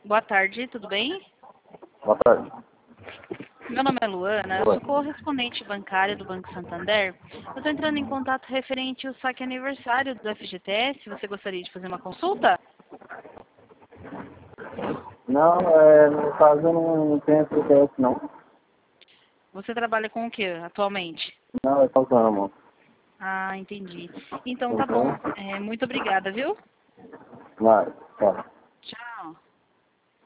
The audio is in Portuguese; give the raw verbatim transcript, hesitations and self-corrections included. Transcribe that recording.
Boa tarde, tudo bem? Boa tarde. Meu nome é Luana, eu Oi. sou correspondente bancária do Banco Santander. Eu estou entrando em contato referente ao saque aniversário do F G T S. Você gostaria de fazer uma consulta? Não, é, no caso eu não, não tenho F G T S não. Você trabalha com o que atualmente? Não, é autônomo. Ah, entendi. Então tá bom. Então, É, muito obrigada, viu? vai, tá.